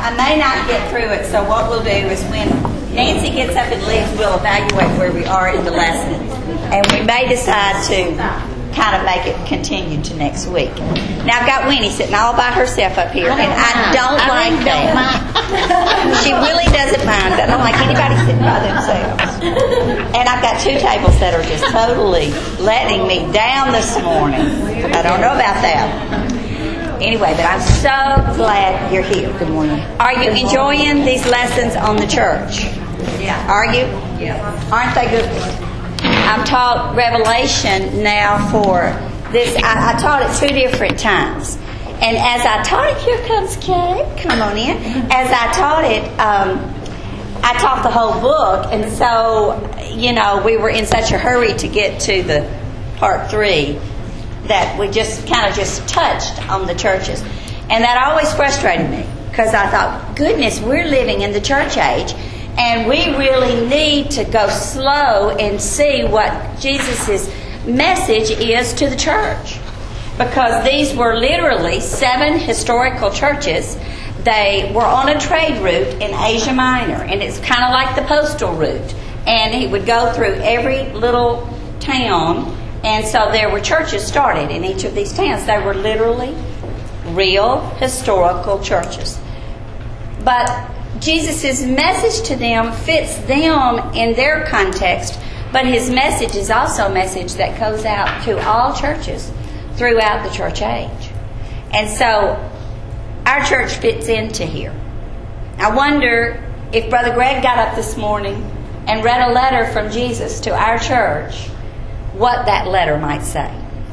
I may not get through it, so what we'll do is when Nancy gets up and leaves, we'll evaluate where we are in the lesson. And we may decide to kind of make it continue to next week. Now, I've got Winnie sitting all by herself up here, and I don't like that. She really doesn't mind. I don't like anybody sitting by themselves. And I've got two tables that are just totally letting me down this morning. I don't know about that. Anyway, but I'm so glad you're here. Good morning. Are you enjoying these lessons on the church? Yeah. Are you? Yeah. Aren't they good? I've taught Revelation now for this. I taught it 2 different times. And as I taught it, here comes Kay. Come on in. As I taught it, I taught the whole book. And so, we were in such a hurry to get to the part 3 that we just kind of just touched on the churches. And that always frustrated me because I thought, goodness, we're living in the church age and we really need to go slow and see what Jesus' message is to the church. Because these were literally 7 historical churches. They were on a trade route in Asia Minor, and it's kind of like the postal route. And he would go through every little town. And so there were churches started in each of these towns. They were literally real historical churches. But Jesus' message to them fits them in their context, but his message is also a message that goes out to all churches throughout the church age. And so our church fits into here. I wonder if Brother Greg got up this morning and read a letter from Jesus to our church, what that letter might say.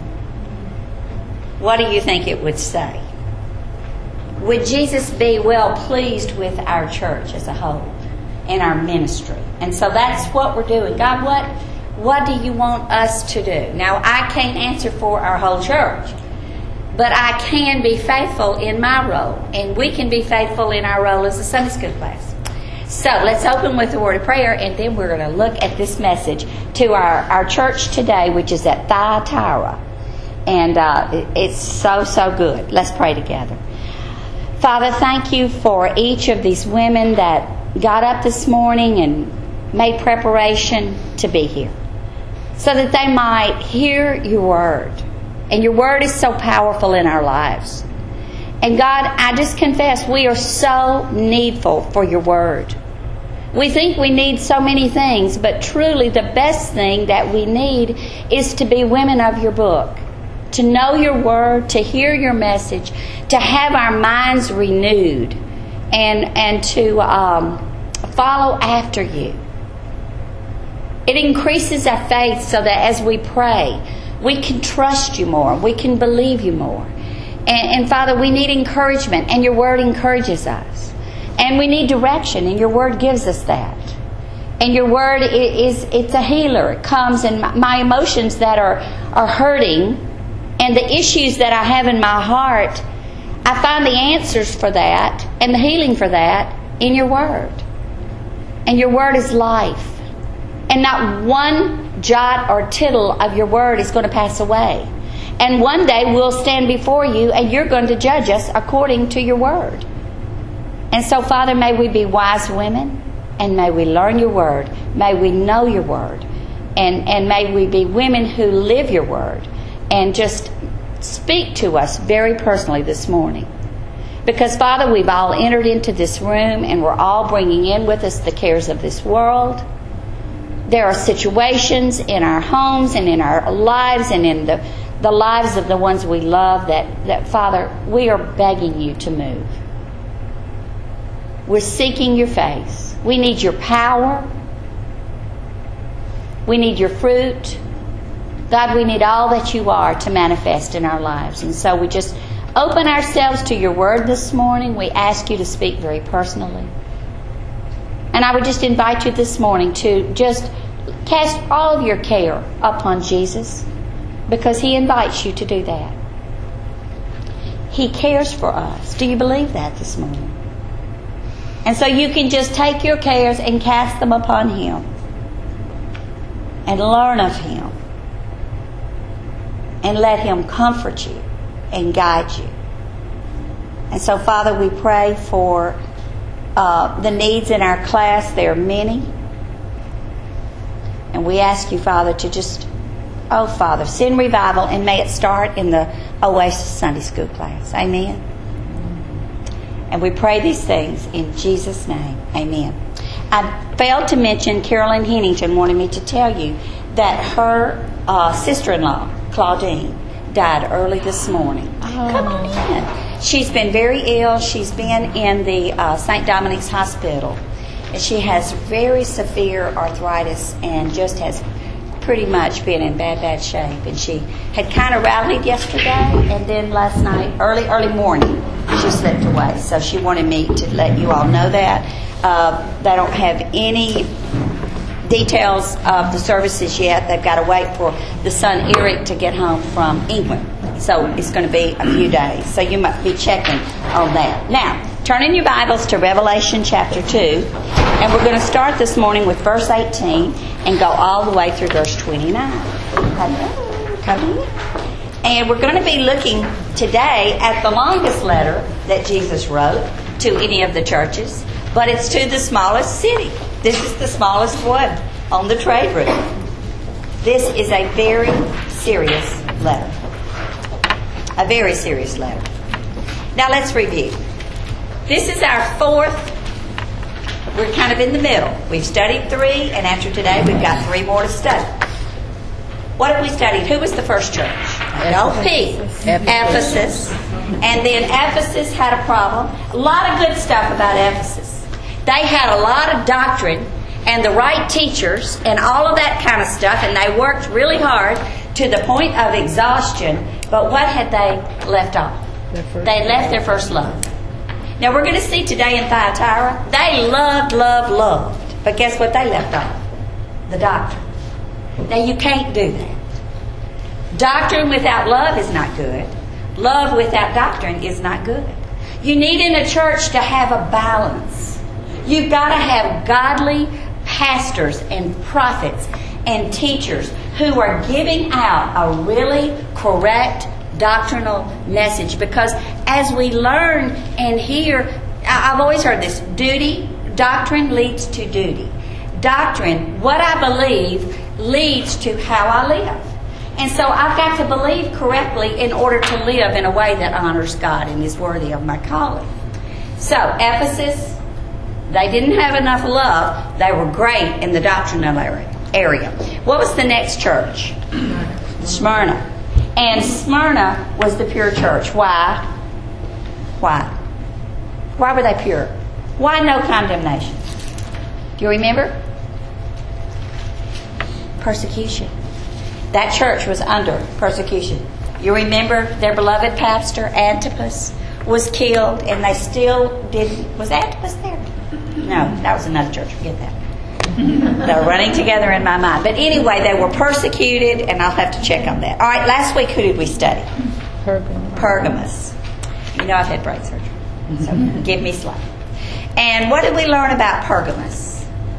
What do you think it would say? Would Jesus be well pleased with our church as a whole and our ministry? And so that's what we're doing. God, what do you want us to do? Now, I can't answer for our whole church, but I can be faithful in my role, and we can be faithful in our role as a Sunday school class. So let's open with a word of prayer, and then we're going to look at this message to our church today, which is at Thyatira. And it's so good. Let's pray together. Father, thank you for each of these women that got up this morning and made preparation to be here, so that they might hear your word. And your word is so powerful in our lives. And God, I just confess we are so needful for your word. We think we need so many things, but truly the best thing that we need is to be women of your book, to know your word, to hear your message, to have our minds renewed, and to follow after you. It increases our faith so that as we pray, we can trust you more, we can believe you more. And Father, we need encouragement, and your word encourages us. And we need direction, and your word gives us that. And your word it's a healer. It comes, and my emotions that are hurting and the issues that I have in my heart, I find the answers for that and the healing for that in your word. And your word is life. And not one jot or tittle of your word is going to pass away. And one day we'll stand before you and you're going to judge us according to your word. And so, Father, may we be wise women, and may we learn your word. May we know your word. And may we be women who live your word and just speak to us very personally this morning. Because, Father, we've all entered into this room and we're all bringing in with us the cares of this world. There are situations in our homes and in our lives and in the lives of the ones we love that, Father, we are begging you to move. We're seeking your face. We need your power. We need your fruit. God, we need all that you are to manifest in our lives. And so we just open ourselves to your word this morning. We ask you to speak very personally. And I would just invite you this morning to just cast all of your care upon Jesus, because he invites you to do that. He cares for us. Do you believe that this morning? And so you can just take your cares and cast them upon him and learn of him and let him comfort you and guide you. And so, Father, we pray for the needs in our class. There are many. And we ask you, Father, to just, oh, Father, send revival, and may it start in the Oasis Sunday School class. Amen. And we pray these things in Jesus' name. Amen. I failed to mention Carolyn Hennington wanted me to tell you that her sister-in-law, Claudine, died early this morning. Oh. Come on in. She's been very ill. She's been in the St. Dominic's Hospital. And she has very severe arthritis and just has pretty much been in bad shape. And she had kind of rallied yesterday, and then last night, early morning, she slipped away. So she wanted me to let you all know that. They don't have any details of the services yet. They've got to wait for the son Eric to get home from England. So it's going to be a few days. So you must be checking on that. Now, turn in your Bibles to Revelation chapter 2. And we're going to start this morning with verse 18 and go all the way through verse 29. Come in. And we're going to be looking today at the longest letter that Jesus wrote to any of the churches. But it's to the smallest city. This is the smallest one on the trade route. This is a very serious letter. A very serious letter. Now let's review. This is our fourth. We're kind of in the middle. We've studied 3, and after today we've got 3 more to study. What have we studied? Who was the first church? Ephesus. And then Ephesus had a problem. A lot of good stuff about Ephesus. They had a lot of doctrine and the right teachers and all of that kind of stuff, and they worked really hard to the point of exhaustion. But what had they left off? They left their first love. Now we're going to see today in Thyatira, they loved. But guess what they left off? The doctrine. Now you can't do that. Doctrine without love is not good. Love without doctrine is not good. You need in a church to have a balance. You've got to have godly pastors and prophets and teachers who are giving out a really correct doctrinal message. Because as we learn and hear, I've always heard this, doctrine leads to duty. Doctrine, what I believe, leads to how I live. And so I've got to believe correctly in order to live in a way that honors God and is worthy of my calling. So, Ephesus, they didn't have enough love. They were great in the doctrinal area. What was the next church? Smyrna. And Smyrna was the pure church. Why? Why were they pure? Why no condemnation? Do you remember? Persecution. That church was under persecution. You remember their beloved pastor, Antipas, was killed, and they still didn't... Was Antipas there? No, that was another church. Forget that. They're running together in my mind. But anyway, they were persecuted, and I'll have to check on that. All right, last week, who did we study? Pergamos. You know I've had brain surgery, so give me slack. And what did we learn about Pergamos?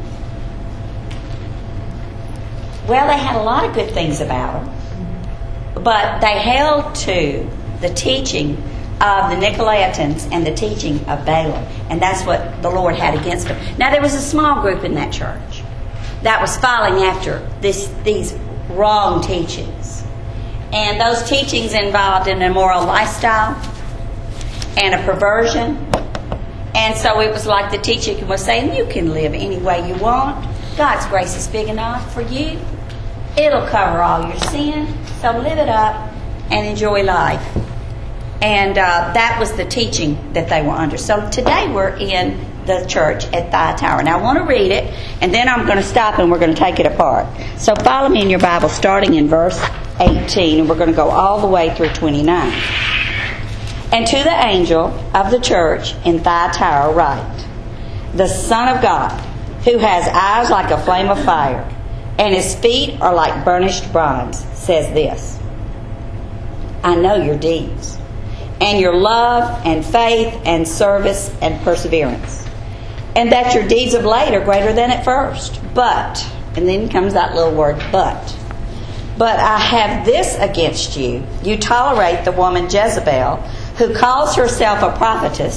Well, they had a lot of good things about them, but they held to the teaching of the Nicolaitans and the teaching of Balaam, and that's what the Lord had against them. Now, there was a small group in that church that was following after these wrong teachings, and those teachings involved an immoral lifestyle and a perversion. And so it was like the teacher was saying, you can live any way you want. God's grace is big enough for you. It'll cover all your sin. So live it up and enjoy life. And that was the teaching that they were under. So today we're in the church at Thyatira. Now I want to read it, and then I'm going to stop and we're going to take it apart. So follow me in your Bible starting in verse 18, and we're going to go all the way through 29. And to the angel of the church in Thyatira write, the Son of God, who has eyes like a flame of fire, and his feet are like burnished bronze, says this: I know your deeds, and your love and faith and service and perseverance, and that your deeds of late are greater than at first. But, and then comes that little word, but I have this against you. You tolerate the woman Jezebel, who calls herself a prophetess,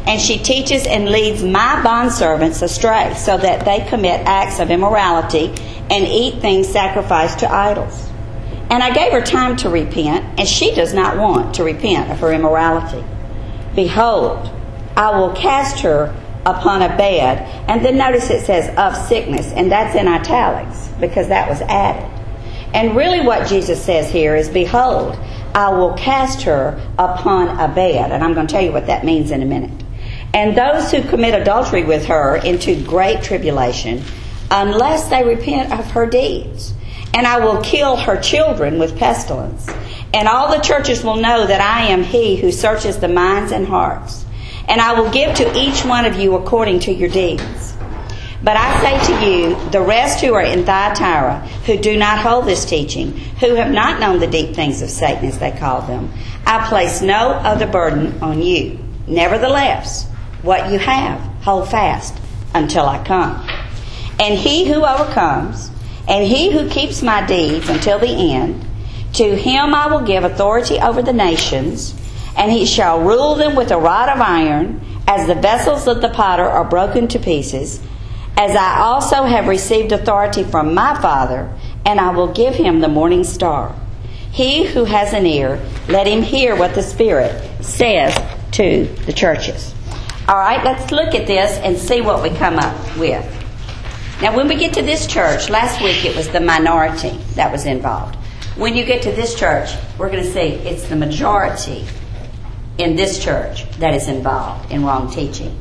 and she teaches and leads my bondservants astray, so that they commit acts of immorality and eat things sacrificed to idols. And I gave her time to repent, and she does not want to repent of her immorality. Behold, I will cast her upon a bed. And then notice it says of sickness, and that's in italics because that was added. And really what Jesus says here is, behold, I will cast her upon a bed. And I'm going to tell you what that means in a minute. And those who commit adultery with her into great tribulation, unless they repent of her deeds. And I will kill her children with pestilence. And all the churches will know that I am He who searches the minds and hearts. And I will give to each one of you according to your deeds. But I say to you, the rest who are in Thyatira, who do not hold this teaching, who have not known the deep things of Satan, as they call them, I place no other burden on you. Nevertheless, what you have, hold fast until I come. And he who overcomes, and he who keeps my deeds until the end, to him I will give authority over the nations, and he shall rule them with a rod of iron, as the vessels of the potter are broken to pieces, as I also have received authority from my Father, and I will give him the morning star. He who has an ear, let him hear what the Spirit says to the churches. All right, let's look at this and see what we come up with. Now, when we get to this church, last week it was the minority that was involved. When you get to this church, we're going to see it's the majority in this church that is involved in wrong teaching.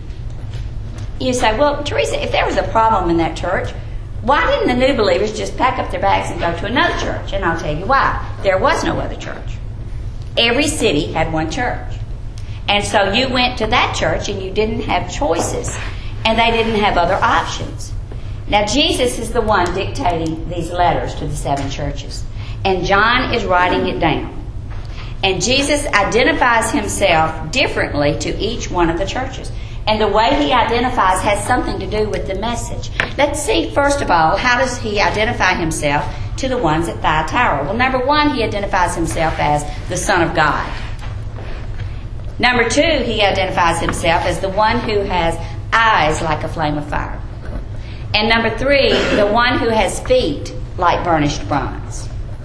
You say, well, Teresa, if there was a problem in that church, why didn't the new believers just pack up their bags and go to another church? And I'll tell you why. There was no other church. Every city had one church. And so you went to that church and you didn't have choices. And they didn't have other options. Now, Jesus is the one dictating these letters to the 7 churches. And John is writing it down. And Jesus identifies himself differently to each one of the churches. And the way he identifies has something to do with the message. Let's see, first of all, how does he identify himself to the ones at Thyatira? Well, number 1, he identifies himself as the Son of God. Number 2, he identifies himself as the one who has eyes like a flame of fire. And number 3, the one who has feet like burnished bronze.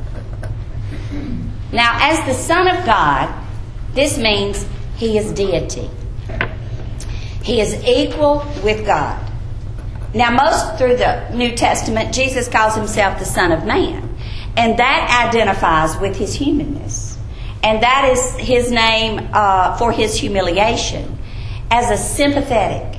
Now, as the Son of God, this means he is deity. He is equal with God. Now, most through the New Testament, Jesus calls himself the Son of Man. And that identifies with his humanness. And that is his name for his humiliation as a sympathetic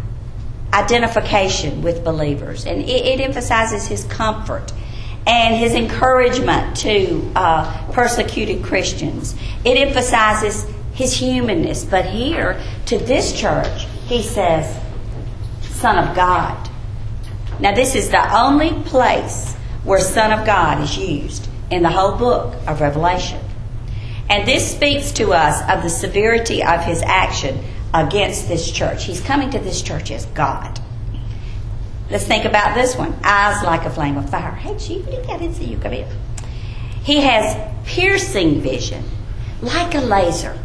identification with believers. And it emphasizes his comfort and his encouragement to persecuted Christians. It emphasizes his humanness. But here, to this church, he says, Son of God. Now, this is the only place where Son of God is used in the whole book of Revelation. And this speaks to us of the severity of his action against this church. He's coming to this church as God. Let's think about this one. Eyes like a flame of fire. Hey, Chief, what do you got in you? Come here. He has piercing vision, like a laser.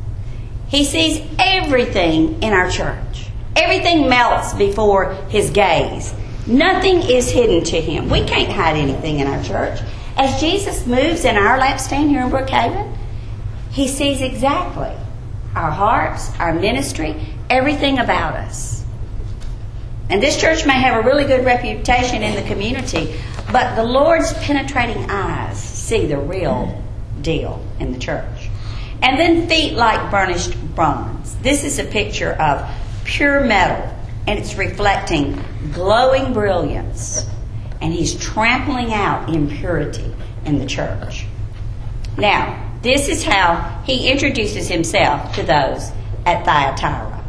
He sees everything in our church. Everything melts before his gaze. Nothing is hidden to him. We can't hide anything in our church. As Jesus moves in our lampstand here in Brookhaven, he sees exactly our hearts, our ministry, everything about us. And this church may have a really good reputation in the community, but the Lord's penetrating eyes see the real deal in the church. And then feet like burnished bronze. This is a picture of pure metal, and it's reflecting glowing brilliance. And he's trampling out impurity in the church. Now, this is how he introduces himself to those at Thyatira.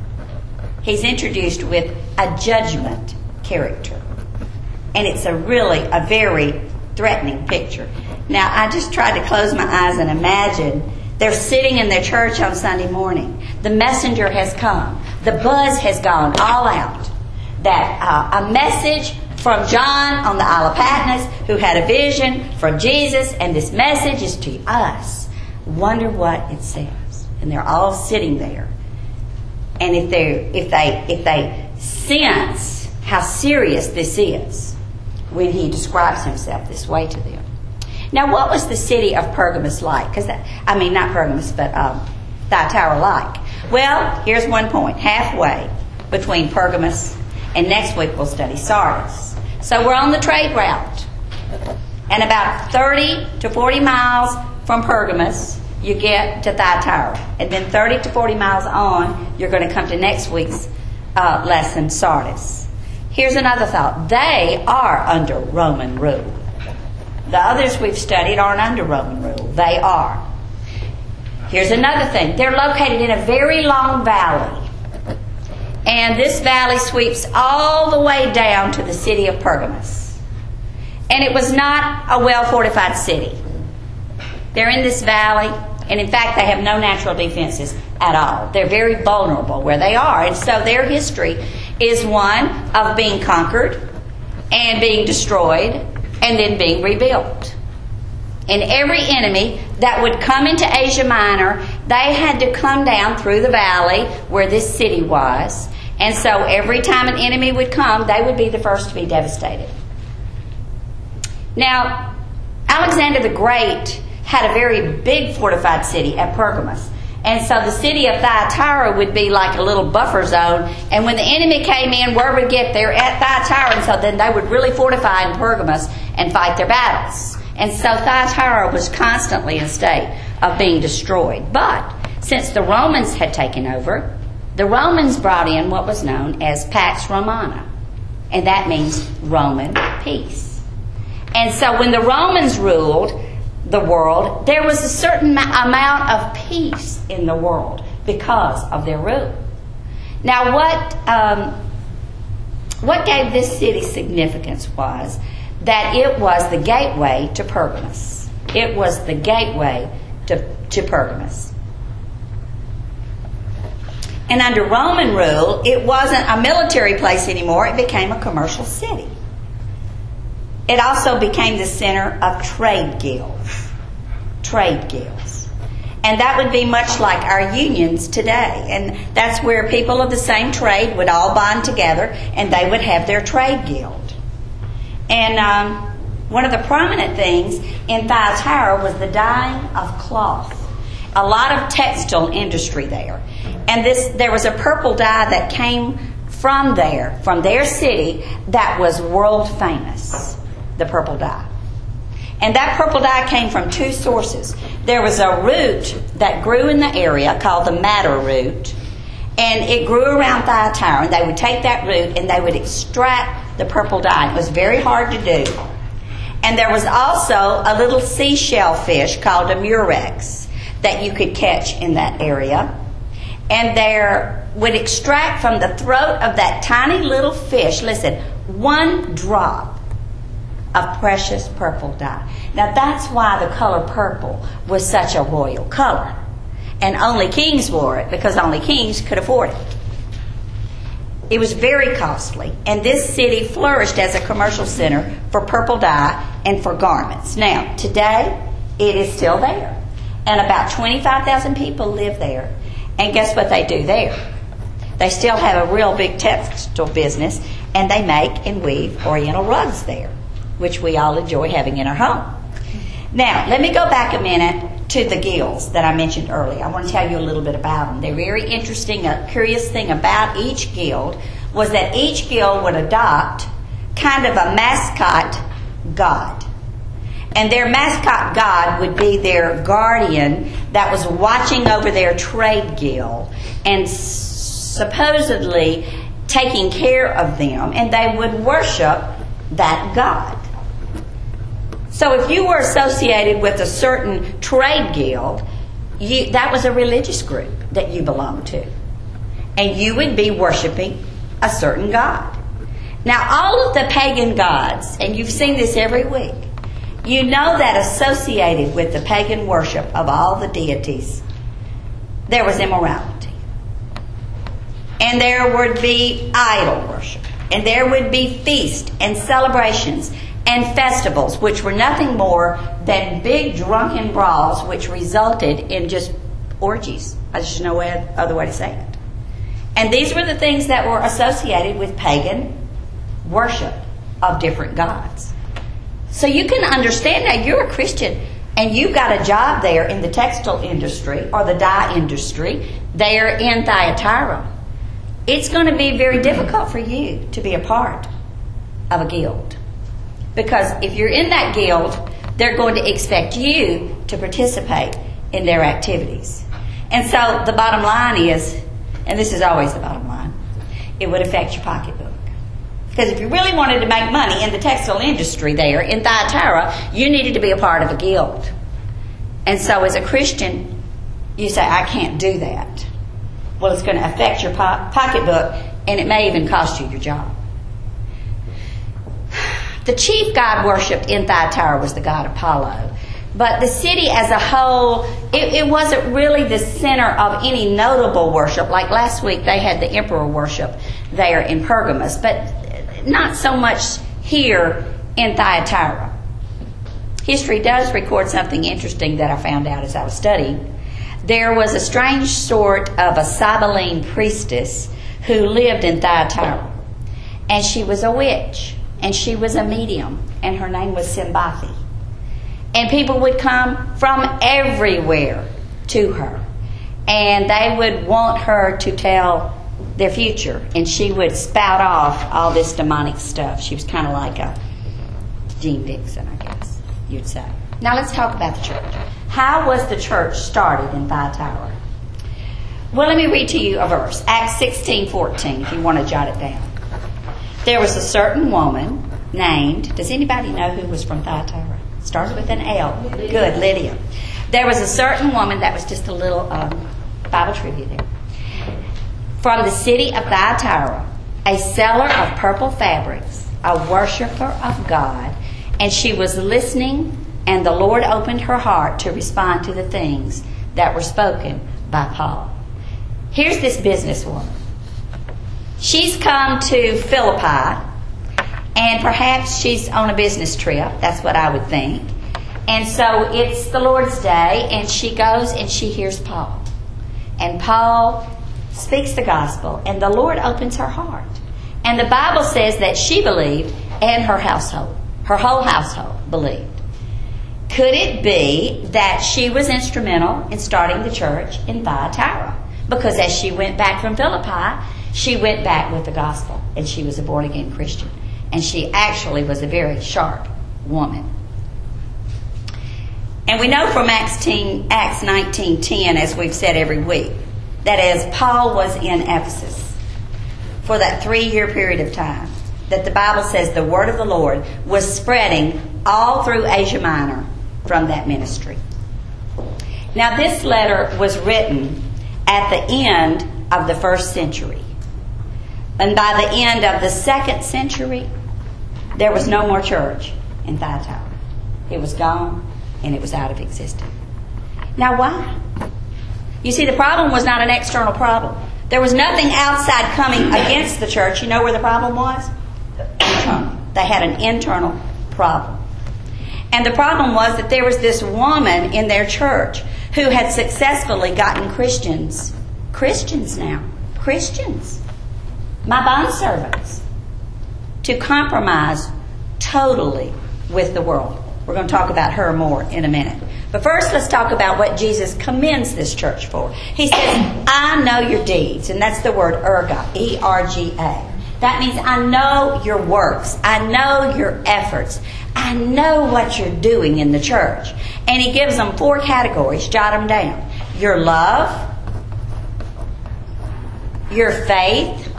He's introduced with a judgment character. And it's a very threatening picture. Now, I just tried to close my eyes and imagine they're sitting in their church on Sunday morning. The messenger has come. The buzz has gone all out. That a message from John on the Isle of Patmos, who had a vision from Jesus, and this message is to us. Wonder what it says. And they're all sitting there. and if they sense how serious this is when he describes himself this way to them. Now, what was the city of Pergamos like? Not Pergamos, but Thyatira like. Well, here's one point. Halfway between Pergamos and next week we'll study Sardis. So we're on the trade route. And about 30 to 40 miles from Pergamos, you get to Thyatira. And then 30 to 40 miles on, you're going to come to next week's lesson, Sardis. Here's another thought. They are under Roman rule. The others we've studied aren't under Roman rule. They are. Here's another thing. They're located in a very long valley. And this valley sweeps all the way down to the city of Pergamos. And it was not a well-fortified city. They're in this valley, and in fact, they have no natural defenses at all. They're very vulnerable where they are. And so their history is one of being conquered and being destroyed and then being rebuilt. And every enemy that would come into Asia Minor, they had to come down through the valley where this city was. And so every time an enemy would come, they would be the first to be devastated. Now, Alexander the Great had a very big fortified city at Pergamos. And so the city of Thyatira would be like a little buffer zone. And when the enemy came in, word would get there at Thyatira. And so then they would really fortify in Pergamos and fight their battles. And so Thyatira was constantly in a state of being destroyed. But since the Romans had taken over, the Romans brought in what was known as Pax Romana. And that means Roman peace. And so when the Romans ruled the world, there was a certain amount of peace in the world because of their rule. Now, what gave this city significance was that it was the gateway to Pergamos. It was the gateway to Pergamos. And under Roman rule, it wasn't a military place anymore. It became a commercial city. It also became the center of trade guilds. Trade guilds. And that would be much like our unions today. And that's where people of the same trade would all bond together and they would have their trade guild. And one of the prominent things in Thyatira was the dyeing of cloth. A lot of textile industry there. And there was a purple dye that came from their city, that was world famous. The purple dye. And that purple dye came from two sources. There was a root that grew in the area called the madder root, and it grew around Thyatira, and they would take that root and they would extract the purple dye. It was very hard to do. And there was also a little seashell fish called a murex that you could catch in that area. And there would extract from the throat of that tiny little fish, listen, 1 drop of precious purple dye. Now that's why the color purple was such a royal color. And only kings wore it because only kings could afford it. It was very costly. And this city flourished as a commercial center for purple dye and for garments. Now, today, it is still there. And about 25,000 people live there. And guess what they do there? They still have a real big textile business, and they make and weave oriental rugs there, which we all enjoy having in our home. Now, let me go back a minute to the guilds that I mentioned earlier. I want to tell you a little bit about them. They're very interesting. A curious thing about each guild was that each guild would adopt kind of a mascot god. And their mascot god would be their guardian that was watching over their trade guild and supposedly taking care of them. And they would worship that god. So if you were associated with a certain trade guild, that was a religious group that you belonged to. And you would be worshiping a certain god. Now, all of the pagan gods, and you've seen this every week, you know that associated with the pagan worship of all the deities, there was immorality. And there would be idol worship. And there would be feasts and celebrations and festivals, which were nothing more than big drunken brawls, which resulted in just orgies. There's no other way to say it. And these were the things that were associated with pagan worship of different gods. So you can understand now, you're a Christian and you've got a job there in the textile industry or the dye industry there in Thyatira. It's going to be very difficult for you to be a part of a guild. Because if you're in that guild, they're going to expect you to participate in their activities. And so the bottom line is, and this is always the bottom line, it would affect your pocketbook. Because if you really wanted to make money in the textile industry there in Thyatira, you needed to be a part of a guild. And so as a Christian, you say, I can't do that. Well, it's going to affect your pocketbook, and it may even cost you your job. The chief god worshipped in Thyatira was the god Apollo. But the city as a whole, it wasn't really the center of any notable worship. Like last week, they had the emperor worship there in Pergamus, but not so much here in Thyatira. History does record something interesting that I found out as I was studying. There was a strange sort of a Cybele priestess who lived in Thyatira. And she was a witch, and she was a medium, and her name was Simbathi. And people would come from everywhere to her. And they would want her to tell their future. And she would spout off all this demonic stuff. She was kind of like a Jean Dixon, I guess you'd say. Now let's talk about the church. How was the church started in Thyatira? Well, let me read to you a verse. Acts 16:14, if you want to jot it down. There was a certain woman named, does anybody know who was from Thyatira? Starts with an L. Good, Lydia. There was a certain woman, that was just a little Bible trivia there, from the city of Thyatira, a seller of purple fabrics, a worshiper of God, and she was listening, and the Lord opened her heart to respond to the things that were spoken by Paul. Here's this businesswoman. She's come to Philippi, and perhaps she's on a business trip. That's what I would think. And so it's the Lord's Day, and she goes and she hears Paul. And Paul speaks the gospel, and the Lord opens her heart. And the Bible says that she believed, and her household, her whole household believed. Could it be that she was instrumental in starting the church in Thyatira? Because as she went back from Philippi, she went back with the gospel, and she was a born-again Christian. And she actually was a very sharp woman. And we know from Acts 19:10, as we've said every week, that as Paul was in Ephesus for that 3-year period of time, that the Bible says the word of the Lord was spreading all through Asia Minor from that ministry. Now, this letter was written at the end of the 1st century. And by the end of the 2nd century, there was no more church in Thyatira. It was gone, and it was out of existence. Now, why? You see, the problem was not an external problem. There was nothing outside coming against the church. You know where the problem was? Internal. They had an internal problem. And the problem was that there was this woman in their church who had successfully gotten Christians, my bondservants, to compromise totally with the world. We're going to talk about her more in a minute. But first, let's talk about what Jesus commends this church for. He says, I know your deeds. And that's the word erga, E-R-G-A. That means I know your works. I know your efforts. I know what you're doing in the church. And he gives them 4 categories. Jot them down. Your love, your faith,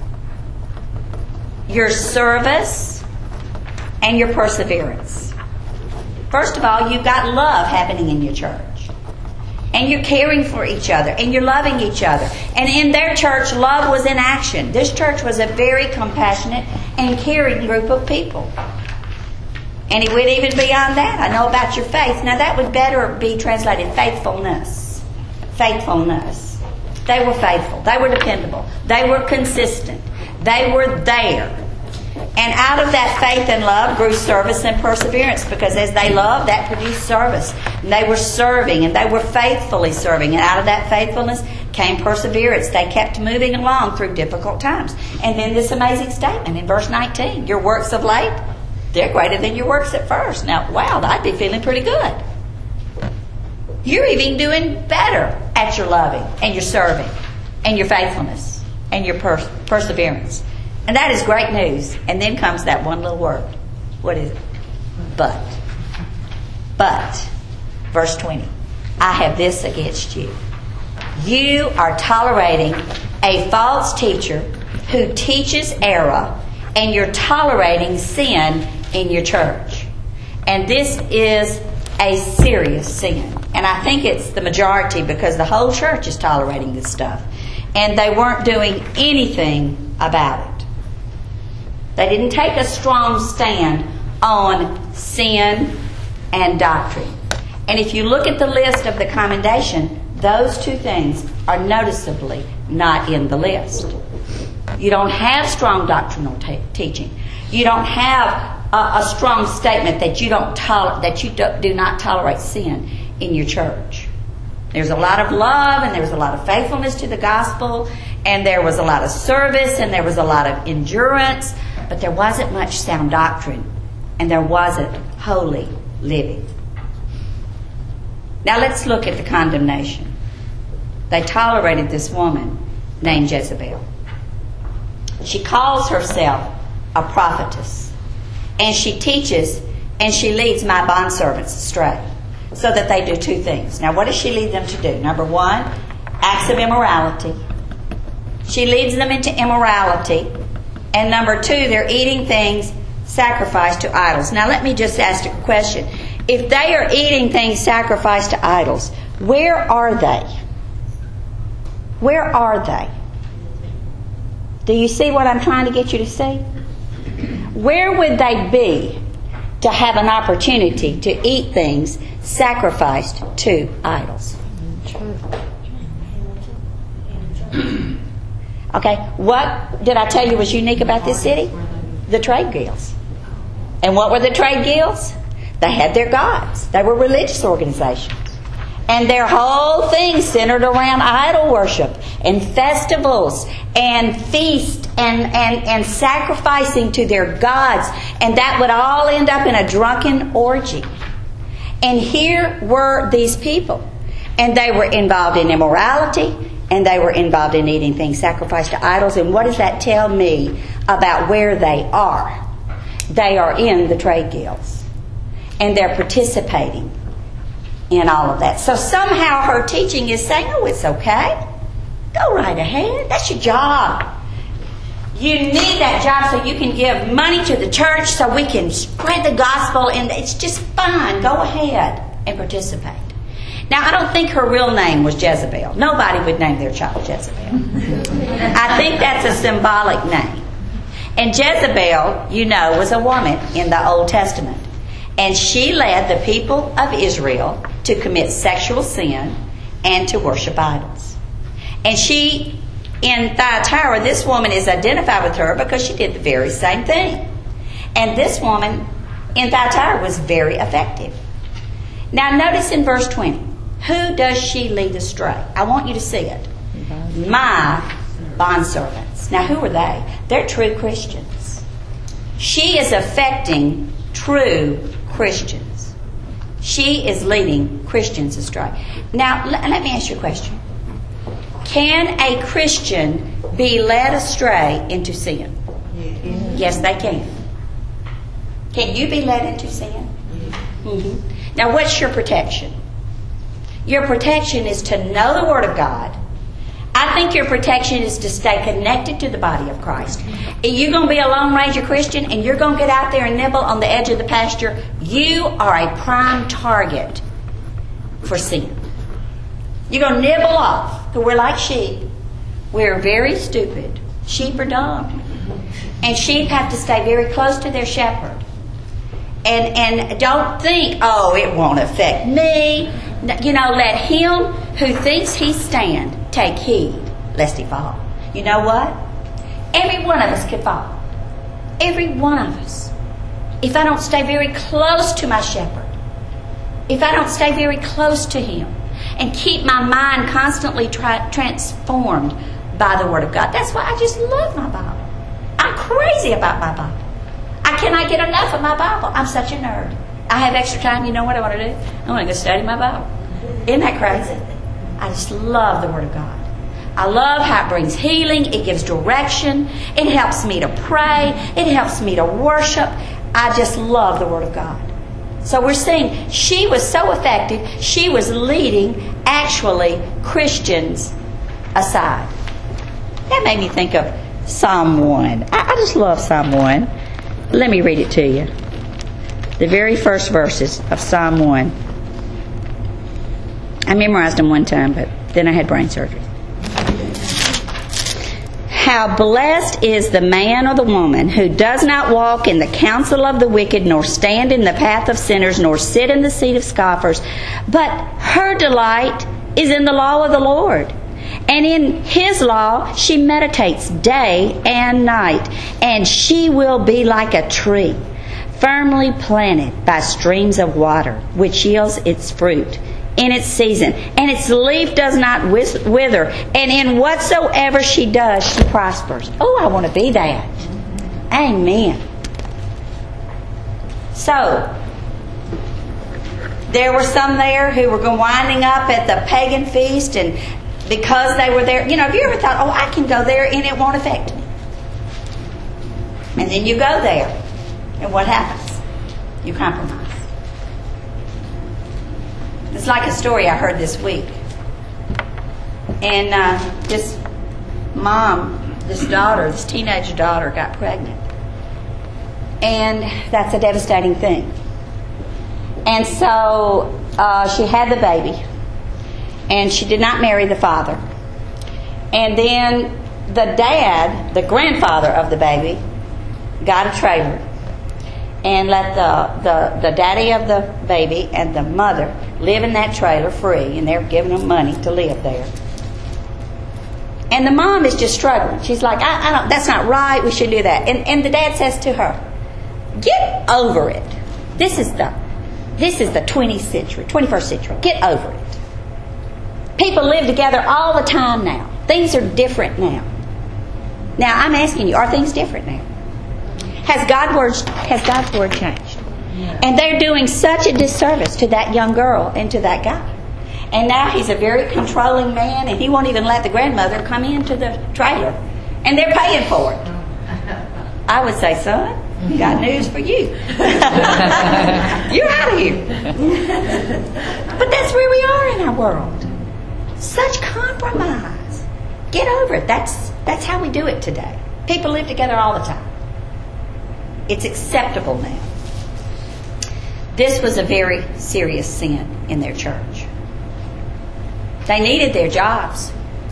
your service, and your perseverance. First of all, you've got love happening in your church. And you're caring for each other. And you're loving each other. And in their church, love was in action. This church was a very compassionate and caring group of people. And it went even beyond that. I know about your faith. Now that would better be translated faithfulness. Faithfulness. They were faithful. They were dependable. They were consistent. They were there. And out of that faith and love grew service and perseverance, because as they loved, that produced service. And they were serving, and they were faithfully serving. And out of that faithfulness came perseverance. They kept moving along through difficult times. And then this amazing statement in verse 19, your works of late, they're greater than your works at first. Now, wow, I'd be feeling pretty good. You're even doing better at your loving and your serving and your faithfulness and your perseverance. And that is great news. And then comes that one little word. What is it? But. Verse 20. I have this against you. You are tolerating a false teacher who teaches error, and you're tolerating sin in your church. And this is a serious sin. And I think it's the majority, because the whole church is tolerating this stuff. And they weren't doing anything about it. They didn't take a strong stand on sin and doctrine. And if you look at the list of the commendation, those two things are noticeably not in the list. You don't have strong doctrinal teaching. You don't have a strong statement that you do not tolerate sin in your church. There's a lot of love, and there was a lot of faithfulness to the gospel, and there was a lot of service, and there was a lot of endurance, but there wasn't much sound doctrine, and there wasn't holy living. Now let's look at the condemnation. They tolerated this woman named Jezebel. She calls herself a prophetess, and she teaches and she leads my bondservants astray, so that they do two things. Now, what does she lead them to do? Number one, acts of immorality. She leads them into immorality. And number two, they're eating things sacrificed to idols. Now, let me just ask a question. If they are eating things sacrificed to idols, where are they? Where are they? Do you see what I'm trying to get you to see? Where would they be to have an opportunity to eat things sacrificed to idols? Okay, what did I tell you was unique about this city? The trade guilds. And what were the trade guilds? They had their gods. They were religious organizations. And their whole thing centered around idol worship and festivals and feast and sacrificing to their gods. And that would all end up in a drunken orgy. And here were these people. And they were involved in immorality, and they were involved in eating things sacrificed to idols. And what does that tell me about where they are? They are in the trade guilds. And they're participating in all of that. So somehow her teaching is saying, oh, it's okay. Go right ahead. That's your job. You need that job so you can give money to the church, so we can spread the gospel, and it's just fine. Go ahead and participate. Now, I don't think her real name was Jezebel. Nobody would name their child Jezebel. I think that's a symbolic name. And Jezebel, you know, was a woman in the Old Testament. And she led the people of Israel to commit sexual sin and to worship idols. And she, in Thyatira, this woman is identified with her because she did the very same thing. And this woman in Thyatira was very effective. Now notice in verse 20, who does she lead astray? I want you to see it. My bondservants. Now who are they? They're true Christians. She is affecting true Christians. She is leading Christians astray. Now, let me ask you a question. Can a Christian be led astray into sin? Yes, they can. Can you be led into sin? Mm-hmm. Now, what's your protection? Your protection is to know the Word of God. I think your protection is to stay connected to the body of Christ. If you're going to be a Lone Ranger Christian and you're going to get out there and nibble on the edge of the pasture, you are a prime target for sin. You're going to nibble off, because we're like sheep. We're very stupid. Sheep are dumb. And sheep have to stay very close to their shepherd. And don't think, oh, it won't affect me. You know, let him who thinks he stand take heed lest he fall. You know what? Every one of us could fall. Every one of us. If I don't stay very close to my shepherd, if I don't stay very close to him, and keep my mind constantly transformed by the Word of God. That's why I just love my Bible. I'm crazy about my Bible. I cannot get enough of my Bible. I'm such a nerd. I have extra time. You know what I want to do? I want to go study my Bible. Isn't that crazy? I just love the Word of God. I love how it brings healing. It gives direction. It helps me to pray. It helps me to worship. I just love the Word of God. So we're seeing she was so effective. She was leading, actually, Christians aside. That made me think of Psalm 1. I just love Psalm 1. Let me read it to you. The very first verses of Psalm 1. I memorized them one time, but then I had brain surgery. How blessed is the man or the woman who does not walk in the counsel of the wicked, nor stand in the path of sinners, nor sit in the seat of scoffers, but her delight is in the law of the Lord. And in His law she meditates day and night, and she will be like a tree, firmly planted by streams of water, which yields its fruit in its season, and its leaf does not wither, and in whatsoever she does, she prospers. Oh, I want to be that. Amen. So, there were some there who were winding up at the pagan feast, and because they were there, have you ever thought, I can go there and it won't affect me? And then you go there, and what happens? You compromise. It's like a story I heard this week. And this mom, this teenage daughter got pregnant. And that's a devastating thing. And so she had the baby. And she did not marry the father. And then the dad, the grandfather of the baby, got a trailer and let the daddy of the baby and the mother live in that trailer free, and they're giving them money to live there. And the mom is just struggling. She's like, I don't. That's not right. We shouldn't do that. And the dad says to her, "Get over it. This is the 21st century. Get over it. People live together all the time now. Things are different now. Now I'm asking you, are things different now? Has God's word changed? And they're doing such a disservice to that young girl and to that guy. And now he's a very controlling man, and he won't even let the grandmother come into the trailer. And they're paying for it. I would say, son, got news for you. You're out of here. But that's where we are in our world. Such compromise. Get over it. That's how we do it today. People live together all the time. It's acceptable now. This was a very serious sin in their church. They needed their jobs.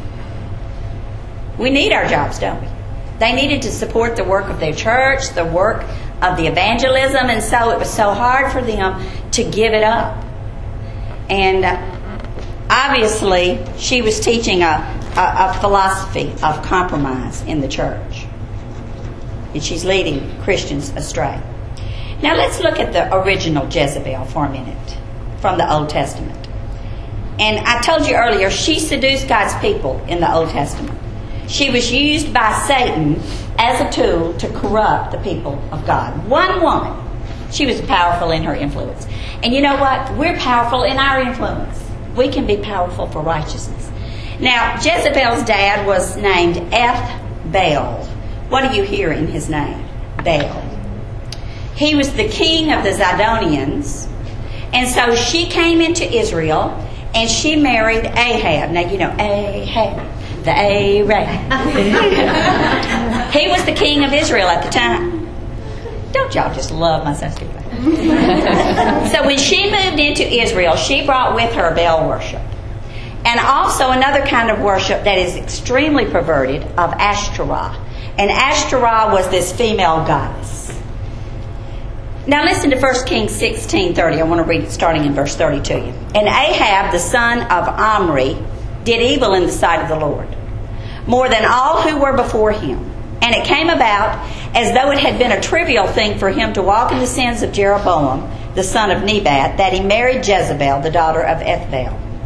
We need our jobs, don't we? They needed to support the work of their church, the work of the evangelism, and so it was so hard for them to give it up. And obviously, she was teaching a philosophy of compromise in the church. And she's leading Christians astray. Now let's look at the original Jezebel for a minute from the Old Testament. And I told you earlier, she seduced God's people in the Old Testament. She was used by Satan as a tool to corrupt the people of God. One woman, she was powerful in her influence. And you know what? We're powerful in our influence. We can be powerful for righteousness. Now, Jezebel's dad was named Ethbaal. What do you hear in his name? Baal. He was the king of the Zidonians. And so she came into Israel and she married Ahab. Now, you know, Ahab, the Arab. He was the king of Israel at the time. Don't y'all just love my sister? So when she moved into Israel, she brought with her Baal worship. And also another kind of worship that is extremely perverted of Ashtoreth. And Ashtoreth was this female goddess. Now listen to 1 Kings 16:30. I want to read it starting in verse 30 to you. And Ahab, the son of Omri, did evil in the sight of the Lord, more than all who were before him. And it came about, as though it had been a trivial thing for him to walk in the sins of Jeroboam, the son of Nebat, that he married Jezebel, the daughter of Ethbaal.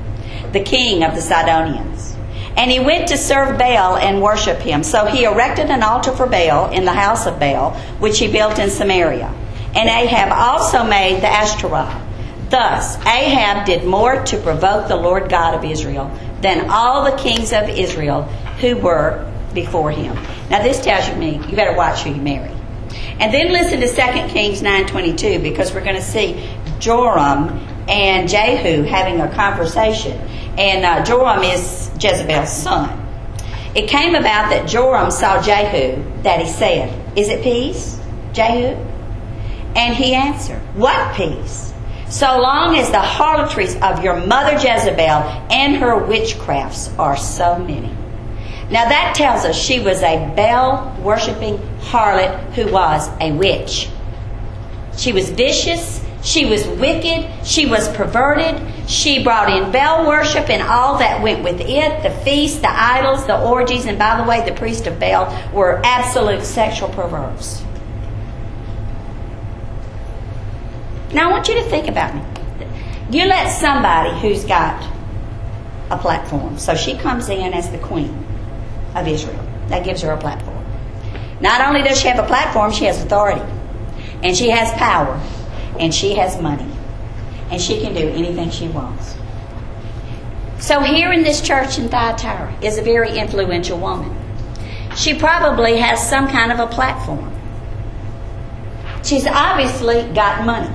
the king of the Sidonians. And he went to serve Baal and worship him. So he erected an altar for Baal in the house of Baal, which he built in Samaria. And Ahab also made the Ashtoreth. Thus Ahab did more to provoke the Lord God of Israel than all the kings of Israel who were before him. Now this tells you better watch who you marry. And then listen to 2 Kings 9:22, because we're going to see Joram and Jehu having a conversation. And Joram is Jezebel's son. It came about that Joram saw Jehu, that he said, "Is it peace, Jehu?" And he answered, "What peace? So long as the harlotries of your mother Jezebel and her witchcrafts are so many." Now that tells us she was a Baal-worshipping harlot who was a witch. She was vicious. She was wicked. She was perverted. She brought in Baal worship and all that went with it, the feasts, the idols, the orgies. And by the way, the priests of Baal were absolute sexual perverts. Now I want you to think about me. You let somebody who's got a platform. So she comes in as the queen of Israel. That gives her a platform. Not only does she have a platform, she has authority. And she has power. And she has money. And she can do anything she wants. So here in this church in Thyatira is a very influential woman. She probably has some kind of a platform. She's obviously got money.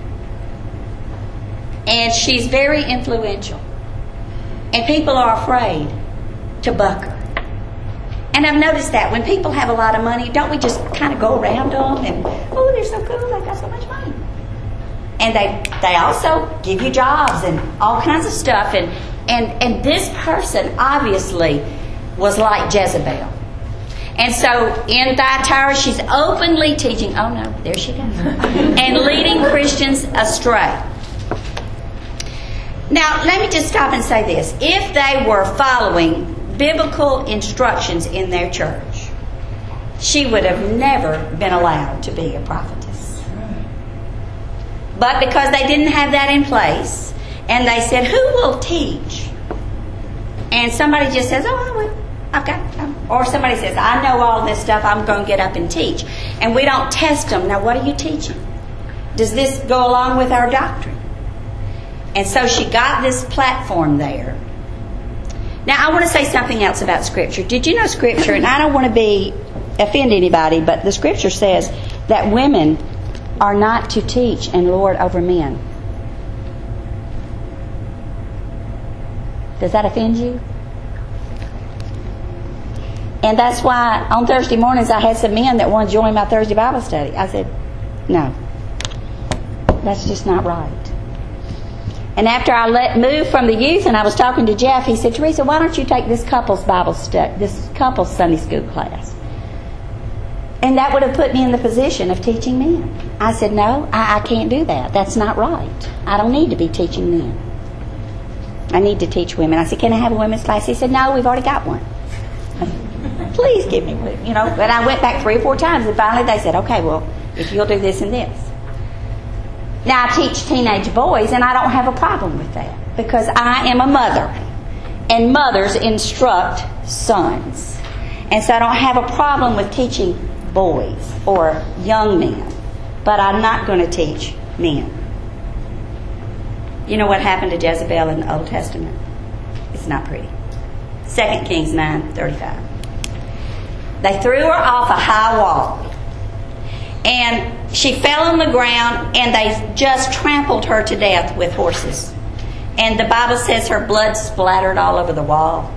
And she's very influential. And people are afraid to buck her. And I've noticed that when people have a lot of money, don't we just kind of go around them and, oh, they're so cool, they got so much money. And they also give you jobs and all kinds of stuff. And this person obviously was like Jezebel. And so in Thyatira, she's openly teaching, oh no, there she goes, and leading Christians astray. Now, let me just stop and say this. If they were following biblical instructions in their church, she would have never been allowed to be a prophetess. But because they didn't have that in place, and they said, who will teach? And somebody just says, oh, I will. Okay. Or somebody says, I know all this stuff, I'm going to get up and teach. And we don't test them. Now, what are you teaching? Does this go along with our doctrine? And so she got this platform there. Now, I want to say something else about Scripture. Did you know Scripture, and I don't want to offend anybody, but the Scripture says that women are not to teach and lord over men. Does that offend you? And that's why on Thursday mornings I had some men that wanted to join my Thursday Bible study. I said, no, that's just not right. And after I moved from the youth and I was talking to Jeff, he said, Teresa, why don't you take this couple's Bible study, this couple's Sunday school class? And that would have put me in the position of teaching men. I said, no, I can't do that. That's not right. I don't need to be teaching men. I need to teach women. I said, can I have a women's class? He said, no, we've already got one. Please give me one. You know, but I went back 3 or 4 times and finally they said, okay, well, if you'll do this and this. Now, I teach teenage boys, and I don't have a problem with that because I am a mother, and mothers instruct sons. And so I don't have a problem with teaching boys or young men, but I'm not going to teach men. You know what happened to Jezebel in the Old Testament? It's not pretty. 2 Kings 9:35. They threw her off a high wall. And she fell on the ground, and they just trampled her to death with horses. And the Bible says her blood splattered all over the wall.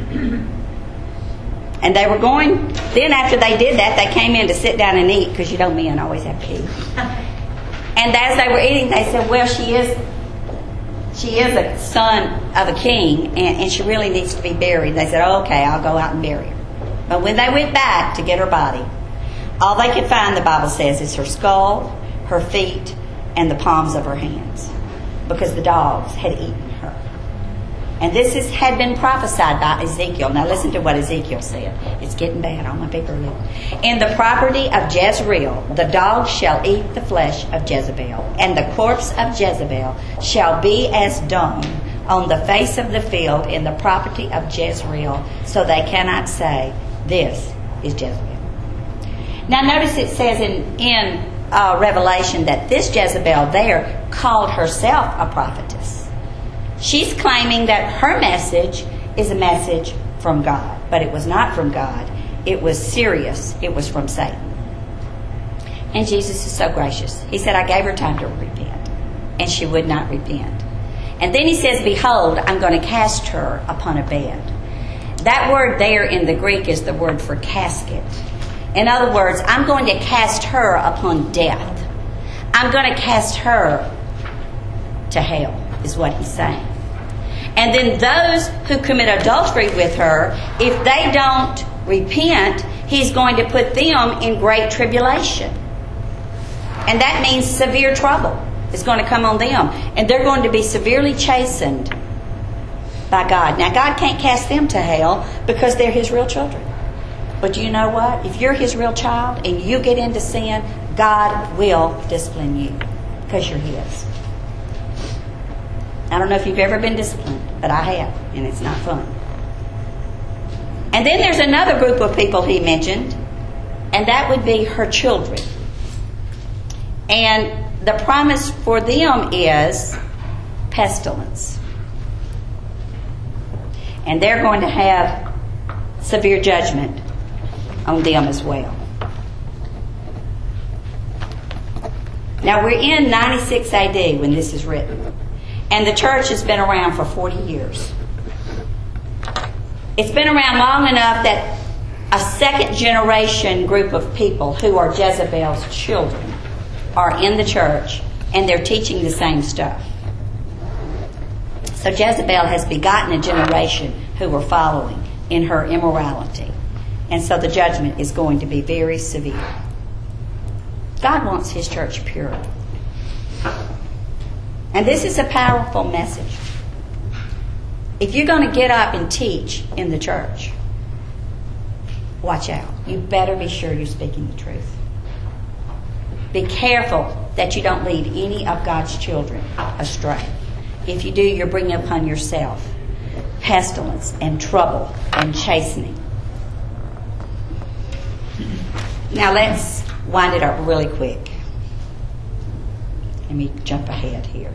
And they were going, then after they did that, they came in to sit down and eat, because you know men always have to eat. And as they were eating, they said, well, she is a son of a king, and she really needs to be buried. They said, oh, okay, I'll go out and bury her. But when they went back to get her body, all they could find, the Bible says, is her skull, her feet, and the palms of her hands, because the dogs had eaten her. And this had been prophesied by Ezekiel. Now listen to what Ezekiel said. It's getting bad on my paper lip. In the property of Jezreel, the dogs shall eat the flesh of Jezebel, and the corpse of Jezebel shall be as dung on the face of the field in the property of Jezreel, so they cannot say, this is Jezebel. Now notice it says in Revelation that this Jezebel there called herself a prophetess. She's claiming that her message is a message from God, but it was not from God. It was serious. It was from Satan. And Jesus is so gracious. He said, I gave her time to repent, and she would not repent. And then he says, behold, I'm going to cast her upon a bed. That word there in the Greek is the word for casket. In other words, I'm going to cast her upon death. I'm going to cast her to hell, is what he's saying. And then those who commit adultery with her, if they don't repent, he's going to put them in great tribulation. And that means severe trouble is going to come on them. And they're going to be severely chastened by God. Now, God can't cast them to hell because they're His real children. But you know what? If you're His real child and you get into sin, God will discipline you because you're His. I don't know if you've ever been disciplined, but I have, and it's not fun. And then there's another group of people he mentioned, and that would be her children. And the promise for them is pestilence. And they're going to have severe judgment on them as well. Now we're in 96 AD when this is written. And the church has been around for 40 years. It's been around long enough that a second generation group of people who are Jezebel's children are in the church, and they're teaching the same stuff. So Jezebel has begotten a generation who are following in her immorality. And so the judgment is going to be very severe. God wants His church pure. And this is a powerful message. If you're going to get up and teach in the church, watch out. You better be sure you're speaking the truth. Be careful that you don't lead any of God's children astray. If you do, you're bringing upon yourself pestilence and trouble and chastening. Now let's wind it up really quick. Let me jump ahead here.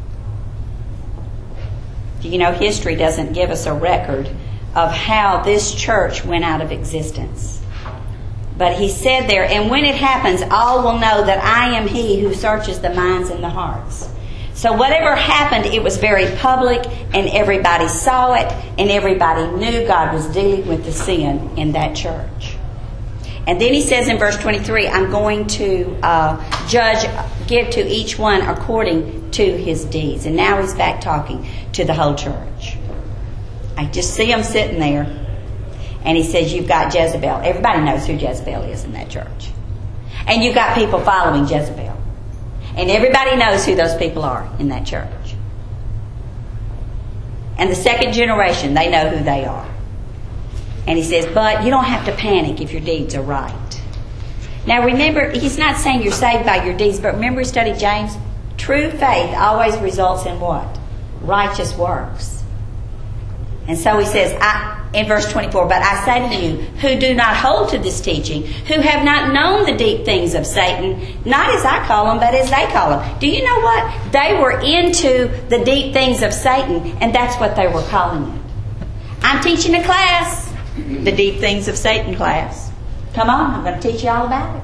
You know, history doesn't give us a record of how this church went out of existence. But he said there, and when it happens, all will know that I am He who searches the minds and the hearts. So whatever happened, it was very public, and everybody saw it, and everybody knew God was dealing with the sin in that church. And then he says in verse 23, I'm going to give to each one according to his deeds. And now he's back talking to the whole church. I just see him sitting there. And he says, you've got Jezebel. Everybody knows who Jezebel is in that church. And you've got people following Jezebel. And everybody knows who those people are in that church. And the second generation, they know who they are. And he says, but you don't have to panic if your deeds are right. Now remember, he's not saying you're saved by your deeds, but remember we studied James? True faith always results in what? Righteous works. And so he says, in verse 24, but I say to you who do not hold to this teaching, who have not known the deep things of Satan, not as I call them, but as they call them. Do you know what? They were into the deep things of Satan, and that's what they were calling it. I'm teaching a class, the deep things of Satan class. Come on, I'm going to teach you all about it.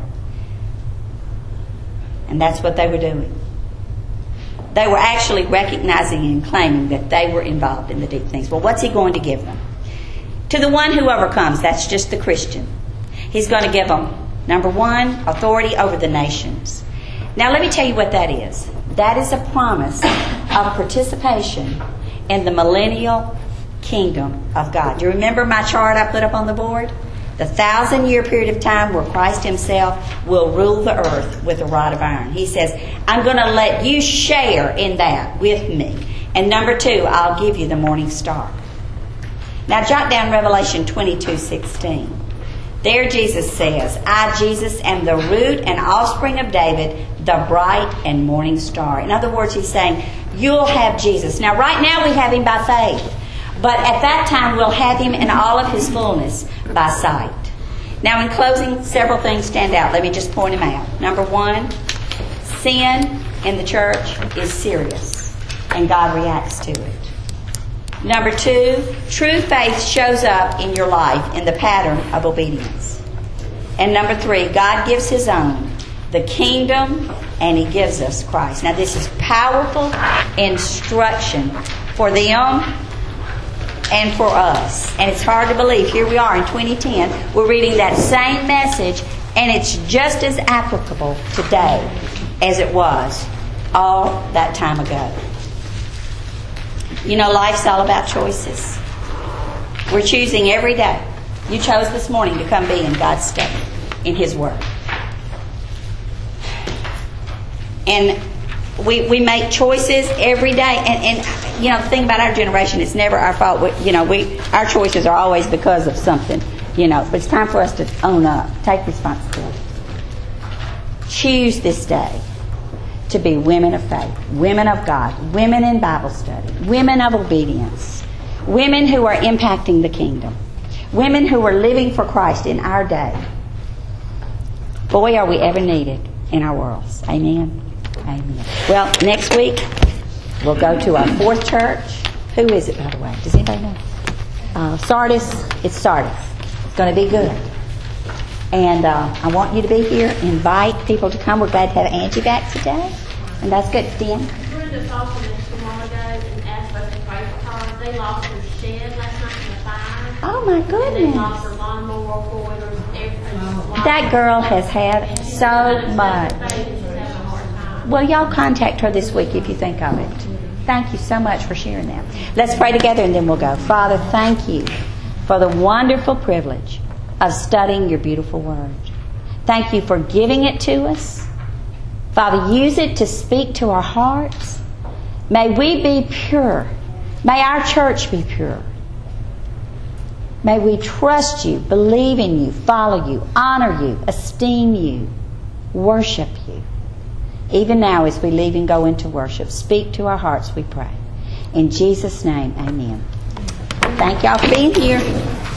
And that's what they were doing. They were actually recognizing and claiming that they were involved in the deep things. Well, what's he going to give them? To the one who overcomes, that's just the Christian. He's going to give them, number one, authority over the nations. Now, let me tell you what that is. That is a promise of participation in the millennial kingdom of God. Do you remember my chart I put up on the board? The 1,000-year period of time where Christ Himself will rule the earth with a rod of iron. He says, I'm going to let you share in that with me. And number two, I'll give you the morning star. Now jot down Revelation 22:16. There Jesus says, I, Jesus, am the root and offspring of David, the bright and morning star. In other words, he's saying, you'll have Jesus. Now, right now we have him by faith. But at that time, we'll have him in all of his fullness by sight. Now, in closing, several things stand out. Let me just point them out. Number one, sin in the church is serious, and God reacts to it. Number two, true faith shows up in your life in the pattern of obedience. And number three, God gives his own, the kingdom, and he gives us Christ. Now, this is powerful instruction for them and for us. And it's hard to believe. Here we are in 2010. We're reading that same message, and it's just as applicable today as it was all that time ago. You know, life's all about choices. We're choosing every day. You chose this morning to come be in God's study, in his Word. And we make choices every day. And you know, the thing about our generation, it's never our fault. Our choices are always because of something. But it's time for us to own up, take responsibility. Choose this day to be women of faith, women of God, women in Bible study, women of obedience, women who are impacting the kingdom, women who are living for Christ in our day. Boy, are we ever needed in our worlds. Amen. Amen. Well, next week we'll go to our fourth church. Who is it, by the way? Does anybody know? Sardis. It's Sardis. It's going to be good. And I want you to be here. Invite people to come. We're glad to have Angie back today. And that's good. Dan? Brenda talked to me a while ago and asked us to pray for her. They lost their shed last night in the fire. Oh, my goodness. And they lost their lawnmower, four-wheelers, everything. That girl has had so much. Well, y'all contact her this week if you think of it. Thank you so much for sharing that. Let's pray together and then we'll go. Father, thank you for the wonderful privilege of studying your beautiful Word. Thank you for giving it to us. Father, use it to speak to our hearts. May we be pure. May our church be pure. May we trust you, believe in you, follow you, honor you, esteem you, worship you. Even now as we leave and go into worship, speak to our hearts, we pray. In Jesus' name, amen. Thank y'all for being here.